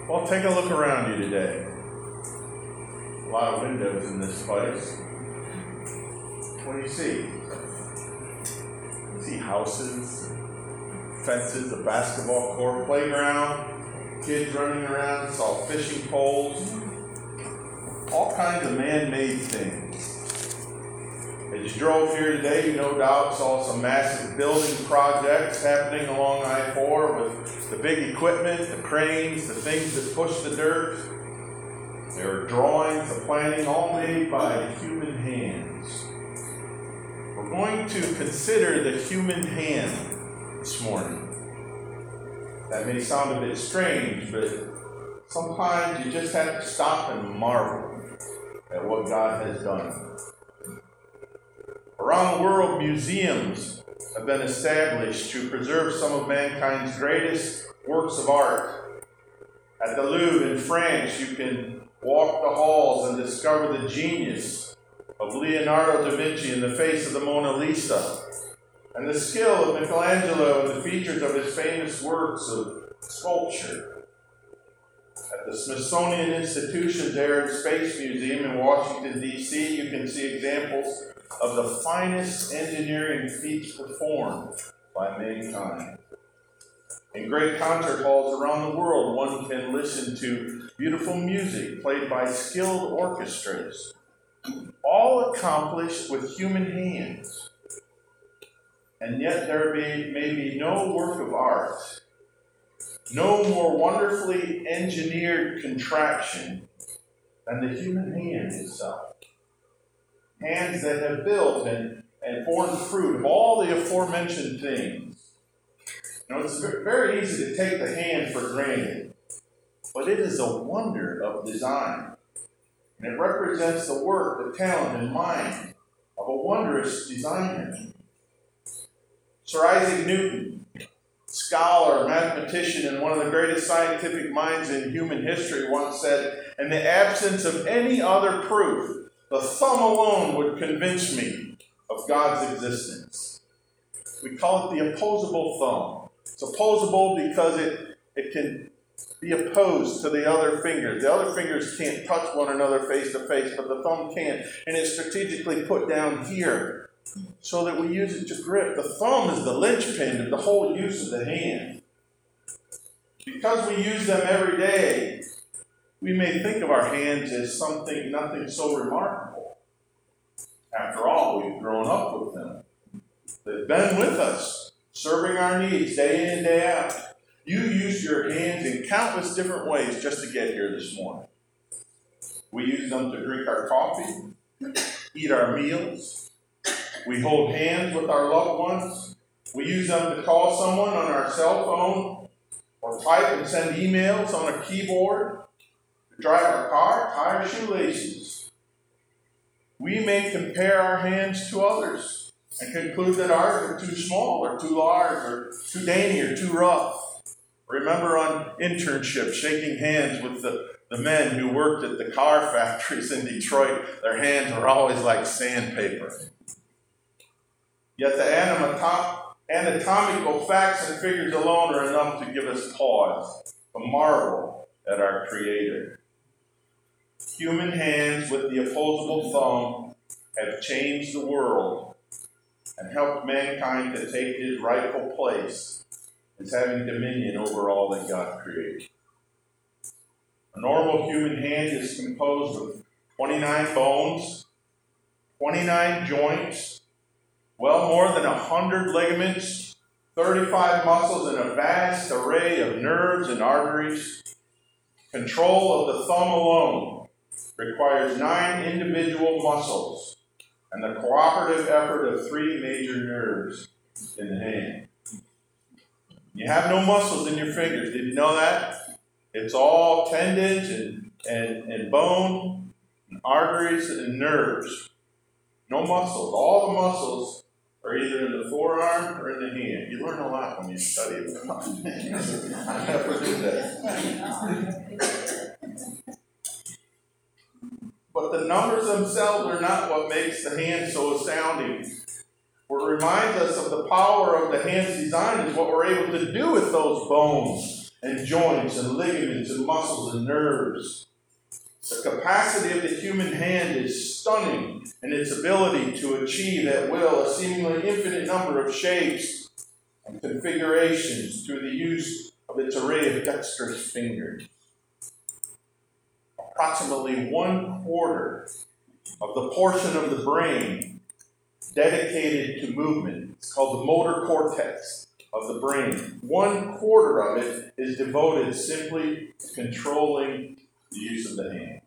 Well, take a look around you today. A lot of windows in this place. What do you see? You see houses, fences, a basketball court, playground, kids running around, saw fishing poles, all kinds of man-made things. As you drove here today, you no doubt saw some massive building projects happening along I-4 with the big equipment, the cranes, the things that push the dirt. There are drawings, the planning, all made by human hands. We're going to consider the human hand this morning. That may sound a bit strange, but sometimes you just have to stop and marvel at what God has done. Around the world, museums have been established to preserve some of mankind's greatest works of art. At the Louvre in France, you can walk the halls and discover the genius of Leonardo da Vinci in the face of the Mona Lisa, and the skill of Michelangelo in the features of his famous works of sculpture. At the Smithsonian Institution's Air and Space Museum in Washington, D.C., you can see examples of the finest engineering feats performed by mankind. In great concert halls around the world, one can listen to beautiful music played by skilled orchestras, all accomplished with human hands. And yet there may be no work of art, no more wonderfully engineered contraption than the human hand itself. Hands that have built and borne fruit of all the aforementioned things. Now, it's very easy to take the hand for granted, but it is a wonder of design. And it represents the work, the talent, and mind of a wondrous designer. Sir Isaac Newton, scholar, mathematician, and one of the greatest scientific minds in human history, once said, "In the absence of any other proof, the thumb alone would convince me of God's existence." We call it the opposable thumb. It's opposable because it can be opposed to the other fingers. The other fingers can't touch one another face to face, but the thumb can. And it's strategically put down here so that we use it to grip. The thumb is the linchpin of the whole use of the hand. Because we use them every day, we may think of our hands as nothing so remarkable. After all, we've grown up with them. They've been with us, serving our needs day in and day out. You use your hands in countless different ways just to get here this morning. We use them to drink our coffee, eat our meals. We hold hands with our loved ones. We use them to call someone on our cell phone or type and send emails on a keyboard. Drive our car, tie our shoelaces. We may compare our hands to others and conclude that ours are too small or too large or too dainty or too rough. Remember on internship, shaking hands with the men who worked at the car factories in Detroit. Their hands were always like sandpaper. Yet the anatomical facts and figures alone are enough to give us pause, to marvel at our Creator. Human hands with the opposable thumb have changed the world and helped mankind to take his rightful place as having dominion over all that God created. A normal human hand is composed of 29 bones, 29 joints, well more than 100 ligaments, 35 muscles, and a vast array of nerves and arteries. Control of the thumb alone requires 9 individual muscles and the cooperative effort of 3 major nerves in the hand. You have no muscles in your fingers. Did you know that? It's all tendons and bone, and arteries and nerves. No muscles. All the muscles are either in the forearm or in the hand. You learn a lot when you study it. I never did that. But the numbers themselves are not what makes the hand so astounding. What reminds us of the power of the hand's design is what we're able to do with those bones and joints and ligaments and muscles and nerves. The capacity of the human hand is stunning in its ability to achieve at will a seemingly infinite number of shapes and configurations through the use of its array of dexterous fingers. Approximately 1/4 of the portion of the brain dedicated to movement, it's called the motor cortex of the brain. 1/4 of it is devoted simply to controlling the use of the hand.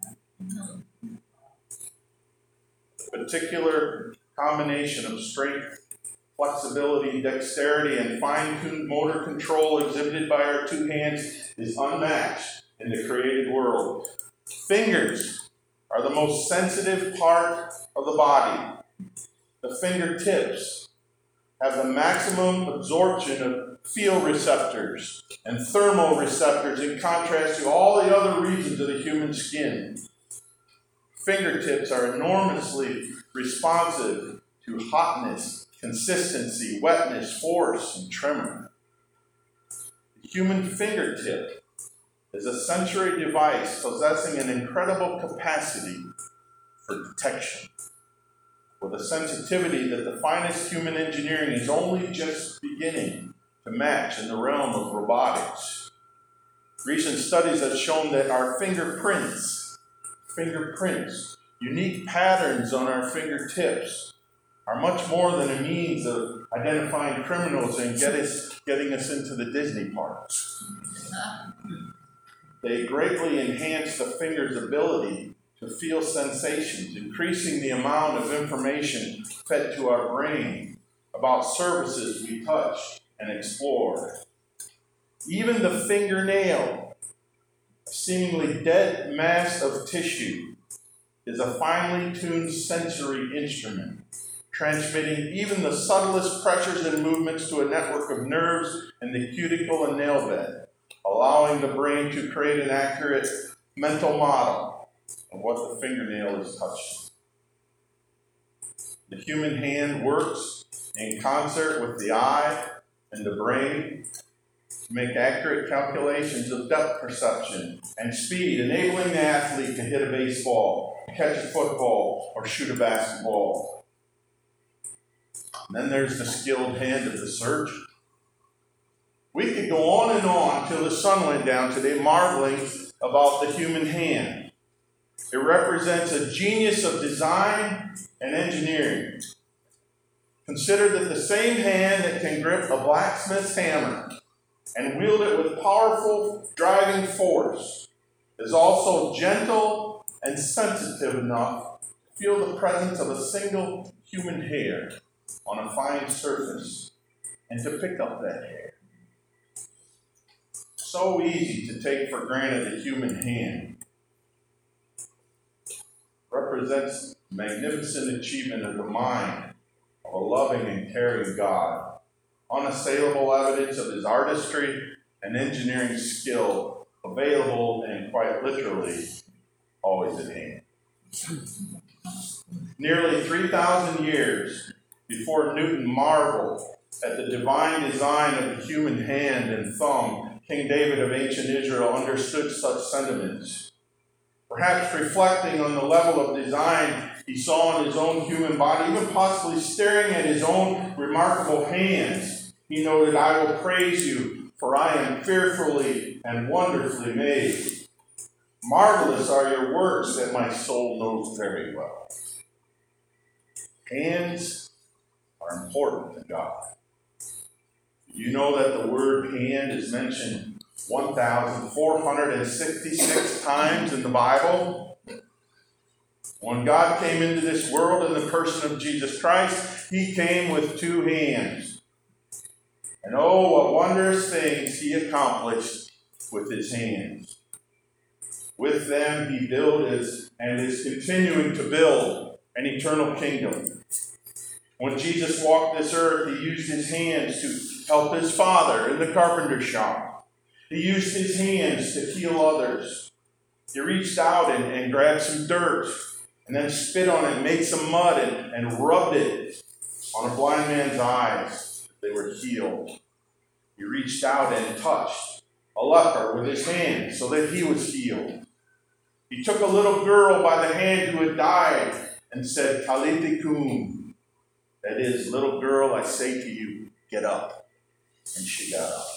The particular combination of strength, flexibility, dexterity, and fine-tuned motor control exhibited by our two hands is unmatched in the created world. Fingers are the most sensitive part of the body. The fingertips have the maximum absorption of feel receptors and thermoreceptors in contrast to all the other regions of the human skin. Fingertips are enormously responsive to hotness, consistency, wetness, force, and tremor. The human fingertip is a sensory device possessing an incredible capacity for detection, with a sensitivity that the finest human engineering is only just beginning to match in the realm of robotics. Recent studies have shown that our fingerprints, unique patterns on our fingertips, are much more than a means of identifying criminals and getting us into the Disney parks. They greatly enhance the finger's ability to feel sensations, increasing the amount of information fed to our brain about services we touch and explore. Even the fingernail, a seemingly dead mass of tissue, is a finely tuned sensory instrument, transmitting even the subtlest pressures and movements to a network of nerves in the cuticle and nail bed, allowing the brain to create an accurate mental model of what the fingernail is touching. The human hand works in concert with the eye and the brain to make accurate calculations of depth perception and speed, enabling the athlete to hit a baseball, catch a football, or shoot a basketball. And then there's the skilled hand of the surgeon. We could go on and on till the sun went down today, marveling about the human hand. It represents a genius of design and engineering. Consider that the same hand that can grip a blacksmith's hammer and wield it with powerful driving force is also gentle and sensitive enough to feel the presence of a single human hair on a fine surface and to pick up that hair. So easy to take for granted the human hand represents magnificent achievement of the mind of a loving and caring God, unassailable evidence of his artistry and engineering skill, available and quite literally always at hand. Nearly 3,000 years before Newton marveled at the divine design of the human hand and thumb, King David of ancient Israel understood such sentiments. Perhaps reflecting on the level of design he saw in his own human body, even possibly staring at his own remarkable hands, he noted, "I will praise you, for I am fearfully and wonderfully made. Marvelous are your works that my soul knows very well." Hands are important to God. You know that the word hand is mentioned 1,466 times in the Bible. When God came into this world in the person of Jesus Christ, he came with two hands. And oh, what wondrous things he accomplished with his hands. With them he built and is continuing to build an eternal kingdom. When Jesus walked this earth, he used his hands to help his Father in the carpenter shop. He used his hands to heal others. He reached out and grabbed some dirt and then spit on it, made some mud and rubbed it on a blind man's eyes. They were healed. He reached out and touched a leper, with his hand so that he was healed. He took a little girl by the hand who had died and said, Talitha kum. That is, little girl, I say to you, get up. And she got up.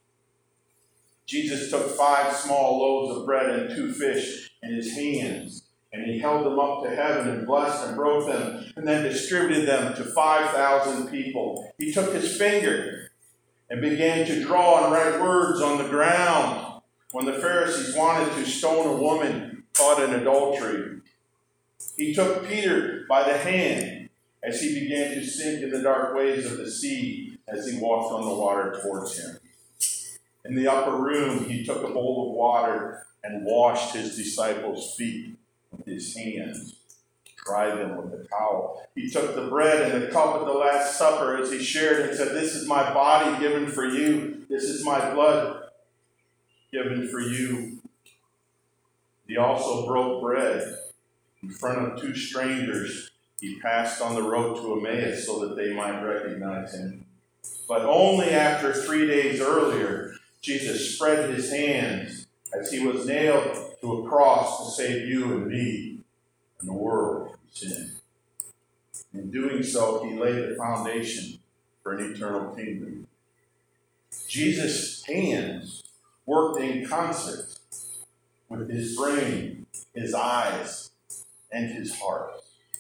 Jesus took 5 small loaves of bread and 2 fish in his hands, and he held them up to heaven and blessed and broke them, and then distributed them to 5,000 people. He took his finger and began to draw and write words on the ground when the Pharisees wanted to stone a woman caught in adultery. He took Peter by the hand as he began to sink in the dark waves of the sea as he walked on the water towards him. In the upper room, he took a bowl of water and washed his disciples' feet with his hands, dried them with a towel. He took the bread and the cup at the Last Supper as he shared and said, this is my body given for you. This is my blood given for you. He also broke bread in front of 2 strangers he passed on the road to Emmaus so that they might recognize him. But only after 3 days earlier, Jesus spread his hands as he was nailed to a cross to save you and me and the world from sin. In doing so, he laid the foundation for an eternal kingdom. Jesus' hands worked in concert with his brain, his eyes, and his heart.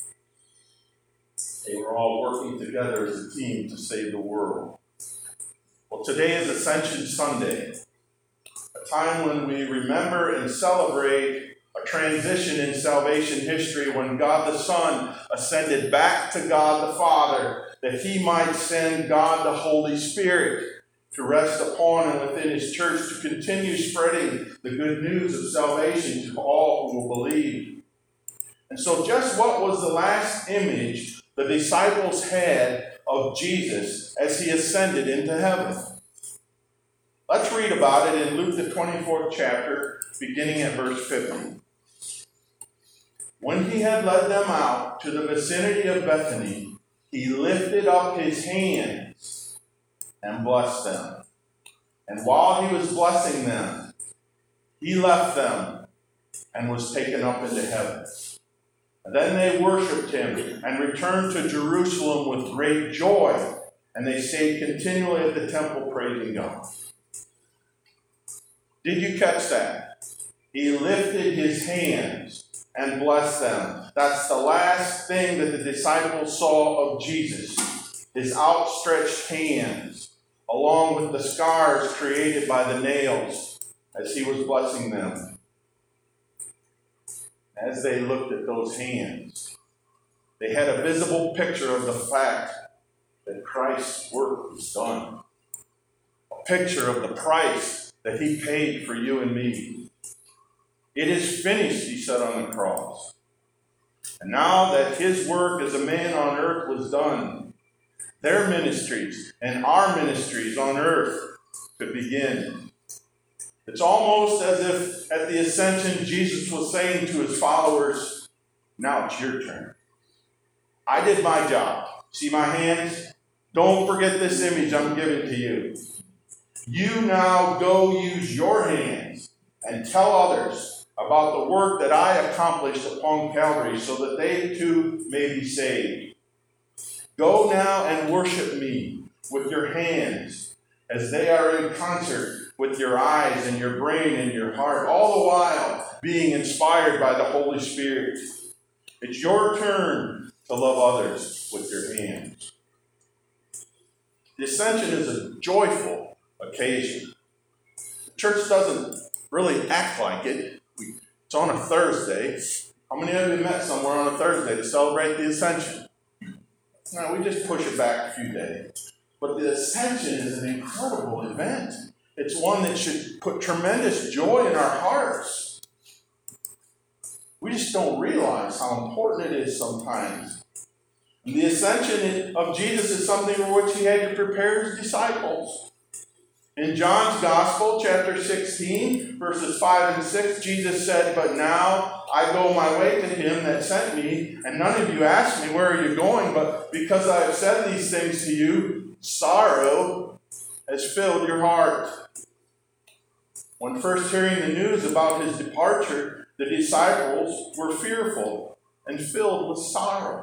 They were all working together as a team to save the world. Well, today is Ascension Sunday, a time when we remember and celebrate a transition in salvation history when God the Son ascended back to God the Father that he might send God the Holy Spirit to rest upon and within his church to continue spreading the good news of salvation to all who will believe. And so just what was the last image the disciples had of Jesus as he ascended into heaven? Let's read about it in Luke the 24th chapter, beginning at verse 50. When he had led them out to the vicinity of Bethany, he lifted up his hands and blessed them. And while he was blessing them, he left them and was taken up into heaven. And then they worshipped him and returned to Jerusalem with great joy, and they stayed continually at the temple praising God. Did you catch that? He lifted his hands and blessed them. That's the last thing that the disciples saw of Jesus, his outstretched hands, along with the scars created by the nails as he was blessing them. As they looked at those hands, they had a visible picture of the fact that Christ's work was done. A picture of the price that he paid for you and me. It is finished, he said on the cross. And now that his work as a man on earth was done, their ministries and our ministries on earth could begin. It's almost as if at the ascension, Jesus was saying to his followers, now it's your turn. I did my job. See my hands? Don't forget this image I'm giving to you. You now go use your hands and tell others about the work that I accomplished upon Calvary so that they too may be saved. Go now and worship me with your hands as they are in concert with your eyes and your brain and your heart, all the while being inspired by the Holy Spirit. It's your turn to love others with your hands. The Ascension is a joyful occasion. The church doesn't really act like it. It's on a Thursday. How many of you met somewhere on a Thursday to celebrate the Ascension? No, we just push it back a few days. But the Ascension is an incredible event. It's one that should put tremendous joy in our hearts. We just don't realize how important it is sometimes. And the ascension of Jesus is something for which he had to prepare his disciples. In John's Gospel, chapter 16, verses 5 and 6, Jesus said, "But now I go my way to him that sent me, and none of you ask me, 'Where are you going?' But because I have said these things to you, sorrow has filled your heart. When first hearing the news about his departure, the disciples were fearful and filled with sorrow.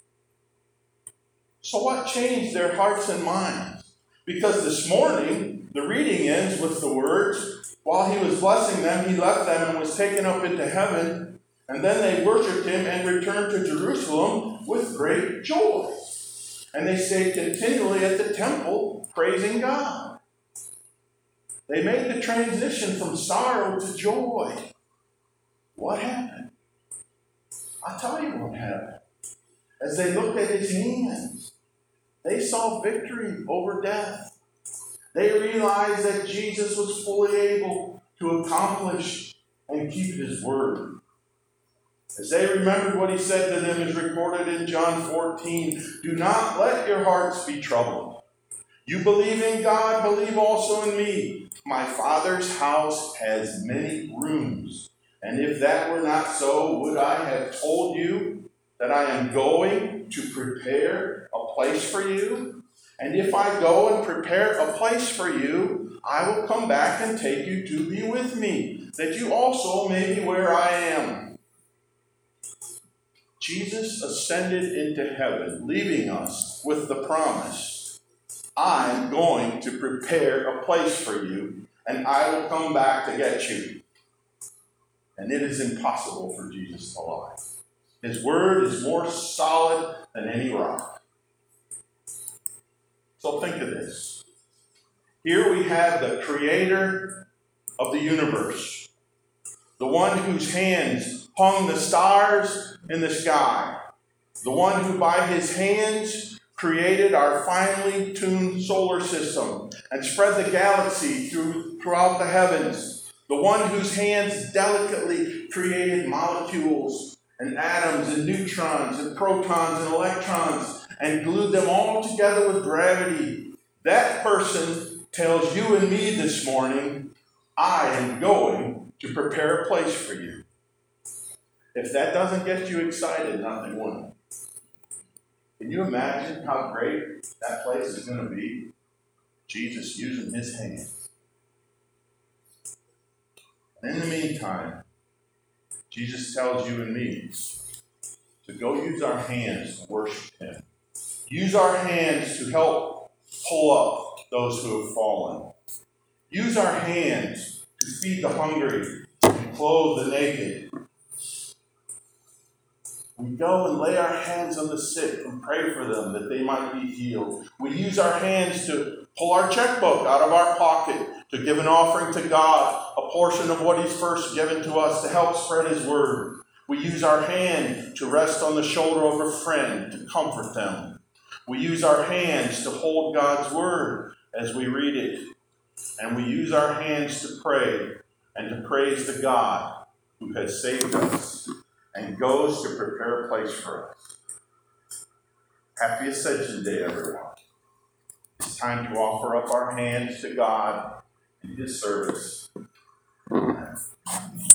So what changed their hearts and minds? Because this morning, the reading ends with the words, while he was blessing them, he left them and was taken up into heaven, and then they worshipped him and returned to Jerusalem with great joy. And they stayed continually at the temple, praising God. They made the transition from sorrow to joy. What happened? I'll tell you what happened. As they looked at his hands, they saw victory over death. They realized that Jesus was fully able to accomplish and keep his word. As they remembered what he said to them is recorded in John 14, do not let your hearts be troubled. You believe in God, believe also in me. My Father's house has many rooms. And if that were not so, would I have told you that I am going to prepare a place for you? And if I go and prepare a place for you, I will come back and take you to be with me, that you also may be where I am. Jesus ascended into heaven, leaving us with the promise, I'm going to prepare a place for you, and I will come back to get you. And it is impossible for Jesus to lie. His word is more solid than any rock. So think of this. Here we have the creator of the universe, the one whose hands hung the stars in the sky, the one who by his hands created our finely tuned solar system and spread the galaxy throughout the heavens, the one whose hands delicately created molecules and atoms and neutrons and protons and electrons and glued them all together with gravity. That person tells you and me this morning, I am going to prepare a place for you. If that doesn't get you excited, nothing will. Can you imagine how great that place is going to be? Jesus using his hands. And in the meantime, Jesus tells you and me to go use our hands to worship him. Use our hands to help pull up those who have fallen. Use our hands to feed the hungry and clothe the naked. We go and lay our hands on the sick and pray for them that they might be healed. We use our hands to pull our checkbook out of our pocket to give an offering to God, a portion of what he's first given to us to help spread his word. We use our hand to rest on the shoulder of a friend to comfort them. We use our hands to hold God's word as we read it. And we use our hands to pray and to praise the God who has saved us and goes to prepare a place for us. Happy Ascension Day, everyone. It's time to offer up our hands to God in his service. Amen.